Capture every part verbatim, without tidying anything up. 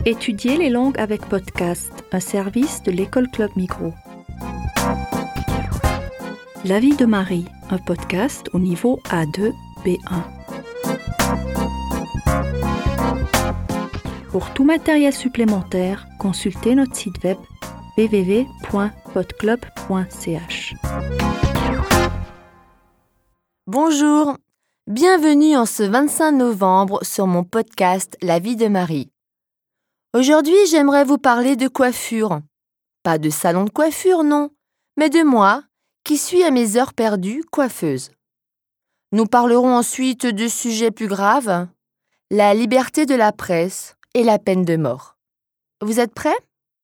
Étudier les langues avec podcast, un service de l'école Club Migros. La vie de Marie, un podcast au niveau A deux B un. Pour tout matériel supplémentaire, consultez notre site web w w w point podclub point c h. Bonjour, bienvenue en ce vingt-cinq novembre sur mon podcast La vie de Marie. Aujourd'hui, j'aimerais vous parler de coiffure. Pas de salon de coiffure, non, mais de moi, qui suis à mes heures perdues coiffeuse. Nous parlerons ensuite de sujets plus graves, la liberté de la presse et la peine de mort. Vous êtes prêts ?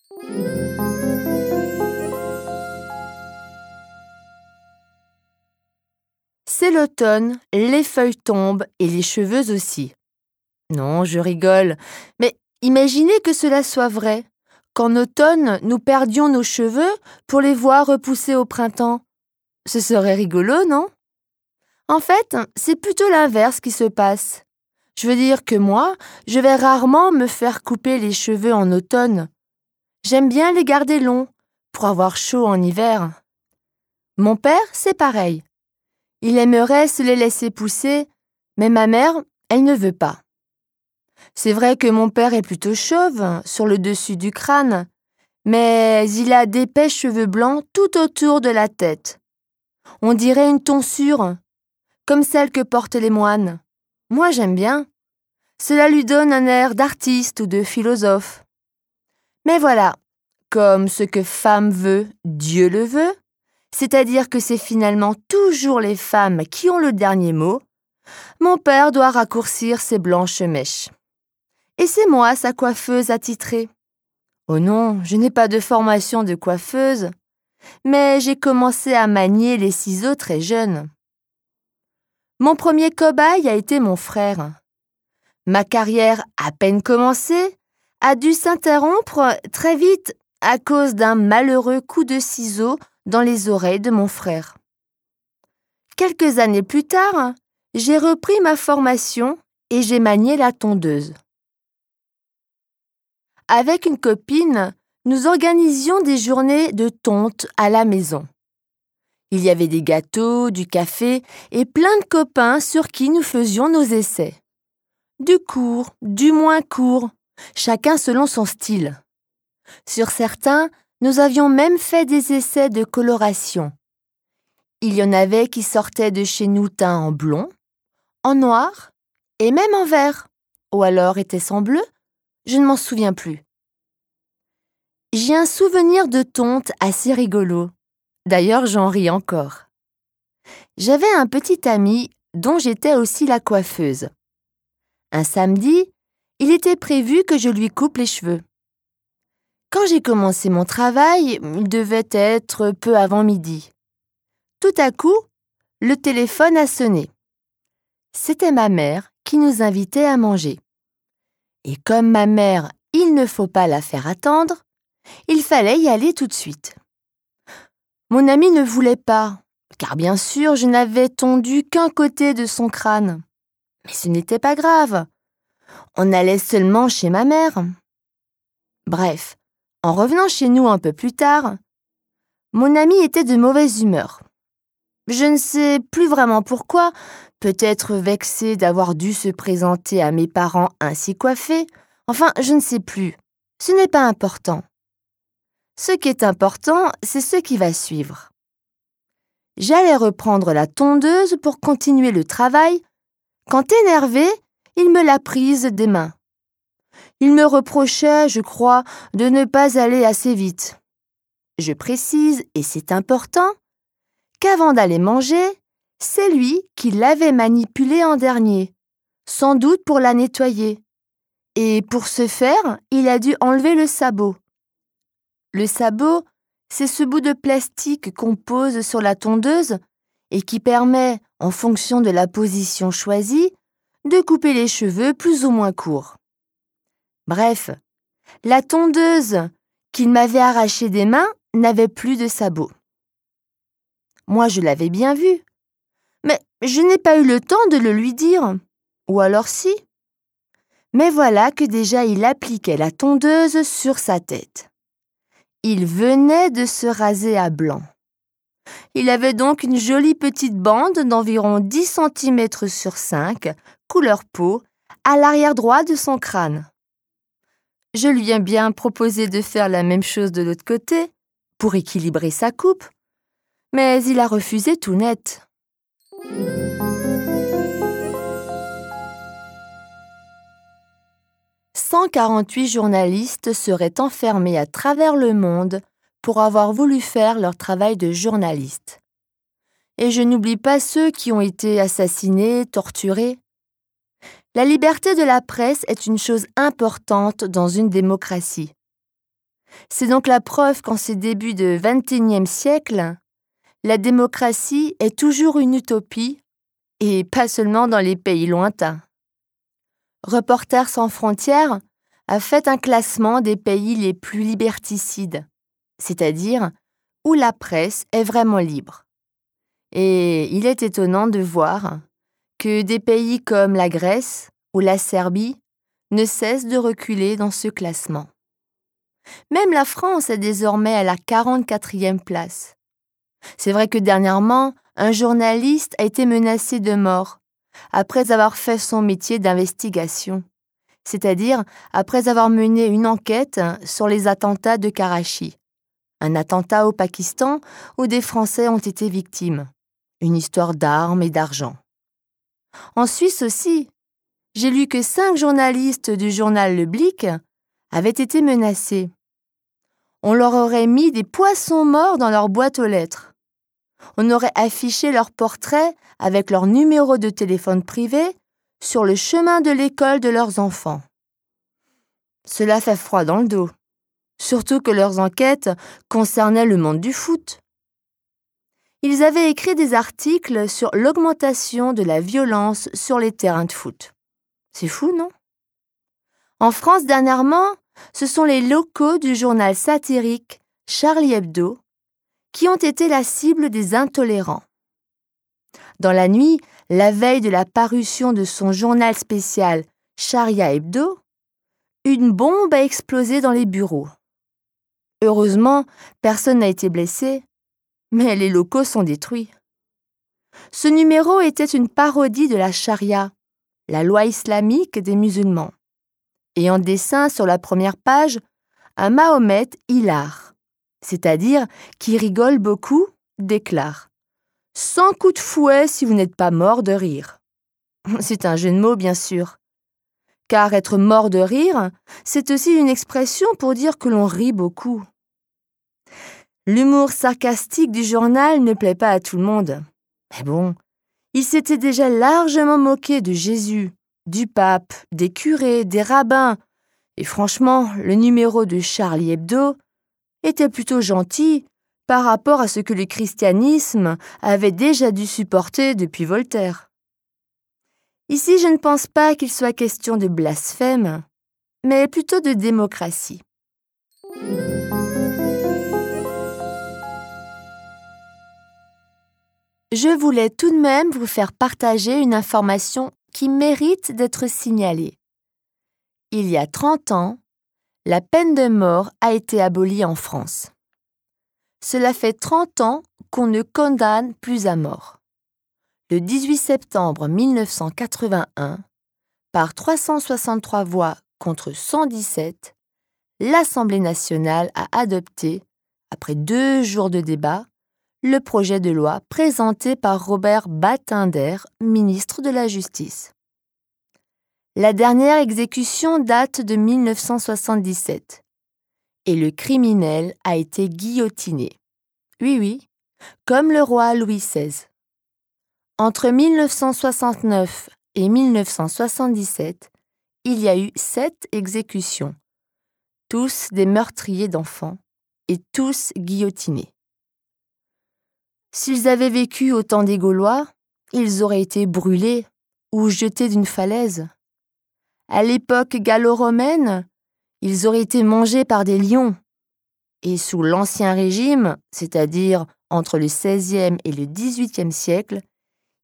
C'est l'automne, les feuilles tombent et les cheveux aussi. Non, je rigole, mais imaginez que cela soit vrai, qu'en automne, nous perdions nos cheveux pour les voir repousser au printemps. Ce serait rigolo, non ? En fait, c'est plutôt l'inverse qui se passe. Je veux dire que moi, je vais rarement me faire couper les cheveux en automne. J'aime bien les garder longs, pour avoir chaud en hiver. Mon père, c'est pareil. Il aimerait se les laisser pousser, mais ma mère, elle ne veut pas. C'est vrai que mon père est plutôt chauve, sur le dessus du crâne, mais il a d'épais cheveux blancs tout autour de la tête. On dirait une tonsure, comme celle que portent les moines. Moi, j'aime bien. Cela lui donne un air d'artiste ou de philosophe. Mais voilà, comme ce que femme veut, Dieu le veut, c'est-à-dire que c'est finalement toujours les femmes qui ont le dernier mot, mon père doit raccourcir ses blanches mèches. Et c'est moi, sa coiffeuse attitrée. Oh non, je n'ai pas de formation de coiffeuse, mais j'ai commencé à manier les ciseaux très jeune. Mon premier cobaye a été mon frère. Ma carrière, à peine commencée, a dû s'interrompre très vite à cause d'un malheureux coup de ciseau dans les oreilles de mon frère. Quelques années plus tard, j'ai repris ma formation et j'ai manié la tondeuse. Avec une copine, nous organisions des journées de tonte à la maison. Il y avait des gâteaux, du café et plein de copains sur qui nous faisions nos essais. Du court, du moins court, chacun selon son style. Sur certains, nous avions même fait des essais de coloration. Il y en avait qui sortaient de chez nous teints en blond, en noir et même en vert. Ou alors était-ce en bleu ? Je ne m'en souviens plus. J'ai un souvenir de tonte assez rigolo. D'ailleurs, j'en ris encore. J'avais un petit ami dont j'étais aussi la coiffeuse. Un samedi, il était prévu que je lui coupe les cheveux. Quand j'ai commencé mon travail, il devait être peu avant midi. Tout à coup, le téléphone a sonné. C'était ma mère qui nous invitait à manger. Et comme ma mère, il ne faut pas la faire attendre, il fallait y aller tout de suite. Mon ami ne voulait pas, car bien sûr, je n'avais tondu qu'un côté de son crâne. Mais ce n'était pas grave. On allait seulement chez ma mère. Bref, en revenant chez nous un peu plus tard, mon ami était de mauvaise humeur. Je ne sais plus vraiment pourquoi, peut-être vexé d'avoir dû se présenter à mes parents ainsi coiffés. Enfin, je ne sais plus. Ce n'est pas important. Ce qui est important, c'est ce qui va suivre. J'allais reprendre la tondeuse pour continuer le travail, quand énervé, il me l'a prise des mains. Il me reprochait, je crois, de ne pas aller assez vite. Je précise, et c'est important, qu'avant d'aller manger, c'est lui qui l'avait manipulée en dernier, sans doute pour la nettoyer. Et pour ce faire, il a dû enlever le sabot. Le sabot, c'est ce bout de plastique qu'on pose sur la tondeuse et qui permet, en fonction de la position choisie, de couper les cheveux plus ou moins courts. Bref, la tondeuse qu'il m'avait arrachée des mains n'avait plus de sabot. Moi, je l'avais bien vu, mais je n'ai pas eu le temps de le lui dire. Ou alors si. Mais voilà que déjà il appliquait la tondeuse sur sa tête. Il venait de se raser à blanc. Il avait donc une jolie petite bande d'environ dix centimètres sur cinq, couleur peau, à l'arrière droit de son crâne. Je lui ai bien proposé de faire la même chose de l'autre côté, pour équilibrer sa coupe, mais il a refusé tout net. cent quarante-huit journalistes seraient enfermés à travers le monde pour avoir voulu faire leur travail de journaliste. Et je n'oublie pas ceux qui ont été assassinés, torturés. La liberté de la presse est une chose importante dans une démocratie. C'est donc la preuve qu'en ces débuts de vingt et unième siècle, la démocratie est toujours une utopie, et pas seulement dans les pays lointains. Reporters sans frontières a fait un classement des pays les plus liberticides, c'est-à-dire où la presse est vraiment libre. Et il est étonnant de voir que des pays comme la Grèce ou la Serbie ne cessent de reculer dans ce classement. Même la France est désormais à la quarante-quatrième place. C'est vrai que dernièrement, un journaliste a été menacé de mort après avoir fait son métier d'investigation, c'est-à-dire après avoir mené une enquête sur les attentats de Karachi, un attentat au Pakistan où des Français ont été victimes, une histoire d'armes et d'argent. En Suisse aussi, j'ai lu que cinq journalistes du journal Le Blick avaient été menacés. On leur aurait mis des poissons morts dans leur boîte aux lettres. On aurait affiché leur portrait avec leur numéro de téléphone privé sur le chemin de l'école de leurs enfants. Cela fait froid dans le dos, surtout que leurs enquêtes concernaient le monde du foot. Ils avaient écrit des articles sur l'augmentation de la violence sur les terrains de foot. C'est fou, non? En France, dernièrement, ce sont les locaux du journal satirique Charlie Hebdo qui ont été la cible des intolérants. Dans la nuit, la veille de la parution de son journal spécial Charia Hebdo, une bombe a explosé dans les bureaux. Heureusement, personne n'a été blessé, mais les locaux sont détruits. Ce numéro était une parodie de la charia, la loi islamique des musulmans. Et en dessin sur la première page, un Mahomet hilar, c'est-à-dire qui rigole beaucoup, déclare « Sans coup de fouet si vous n'êtes pas mort de rire ». C'est un jeu de mots, bien sûr. Car être mort de rire, c'est aussi une expression pour dire que l'on rit beaucoup. L'humour sarcastique du journal ne plaît pas à tout le monde. Mais bon, il s'était déjà largement moqué de Jésus, du pape, des curés, des rabbins. Et franchement, le numéro de Charlie Hebdo était plutôt gentil par rapport à ce que le christianisme avait déjà dû supporter depuis Voltaire. Ici, je ne pense pas qu'il soit question de blasphème, mais plutôt de démocratie. Je voulais tout de même vous faire partager une information qui mérite d'être signalée. Il y a trente ans, la peine de mort a été abolie en France. Cela fait trente ans qu'on ne condamne plus à mort. Le dix-huit septembre mille neuf cent quatre-vingt-un, par trois cent soixante-trois voix contre cent dix-sept, l'Assemblée nationale a adopté, après deux jours de débat, le projet de loi présenté par Robert Badinter, ministre de la Justice. La dernière exécution date de mille neuf cent soixante-dix-sept et le criminel a été guillotiné. Oui, oui, comme le roi Louis seize. Entre mille neuf cent soixante-neuf et mille neuf cent soixante-dix-sept, il y a eu sept exécutions, tous des meurtriers d'enfants et tous guillotinés. S'ils avaient vécu au temps des Gaulois, ils auraient été brûlés ou jetés d'une falaise. À l'époque gallo-romaine, ils auraient été mangés par des lions. Et sous l'Ancien Régime, c'est-à-dire entre le seizième et le dix-huitième siècle,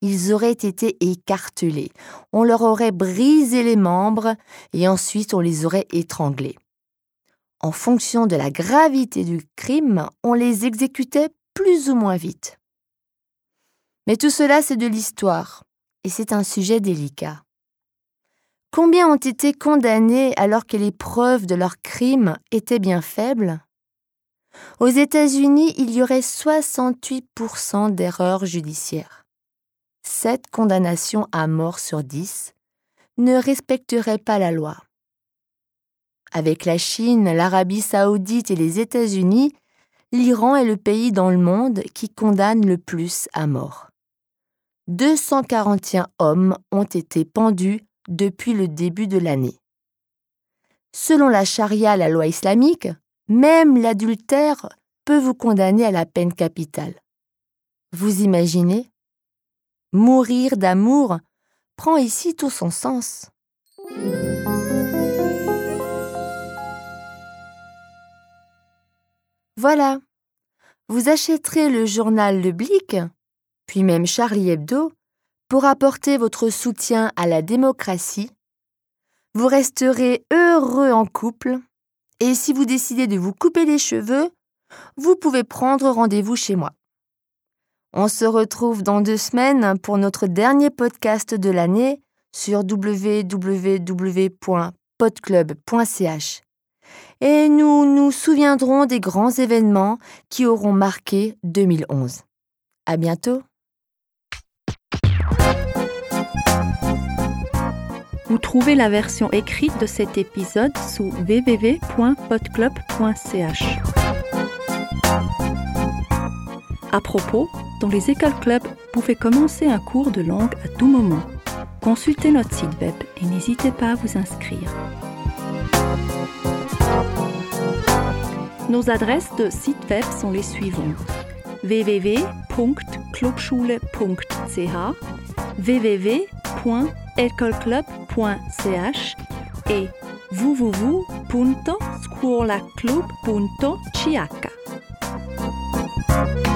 ils auraient été écartelés. On leur aurait brisé les membres et ensuite on les aurait étranglés. En fonction de la gravité du crime, on les exécutait plus ou moins vite. Mais tout cela, c'est de l'histoire et c'est un sujet délicat. Combien ont été condamnés alors que les preuves de leurs crimes étaient bien faibles ? Aux États-Unis, il y aurait soixante-huit pour cent d'erreurs judiciaires. sept condamnations à mort sur dix ne respecteraient pas la loi. Avec la Chine, l'Arabie saoudite et les États-Unis, l'Iran est le pays dans le monde qui condamne le plus à mort. deux cent quarante et un hommes ont été pendus depuis le début de l'année. Selon la charia, la loi islamique, même l'adultère peut vous condamner à la peine capitale. Vous imaginez ? Mourir d'amour prend ici tout son sens. Voilà, vous achèterez le journal Le Blick, puis même Charlie Hebdo, pour apporter votre soutien à la démocratie. Vous resterez heureux en couple, et si vous décidez de vous couper les cheveux, vous pouvez prendre rendez-vous chez moi. On se retrouve dans deux semaines pour notre dernier podcast de l'année sur w w w point podclub point c h. Et nous nous souviendrons des grands événements qui auront marqué deux mille onze. À bientôt. Vous trouvez la version écrite de cet épisode sous w w w point podclub point c h. À propos, dans les écoles clubs, vous pouvez commencer un cours de langue à tout moment. Consultez notre site web et n'hésitez pas à vous inscrire. Nos adresses de site web sont les suivantes: w w w point clubschule point c h, w w w point ecolclub point c h et w w w point scuolaclub point c h.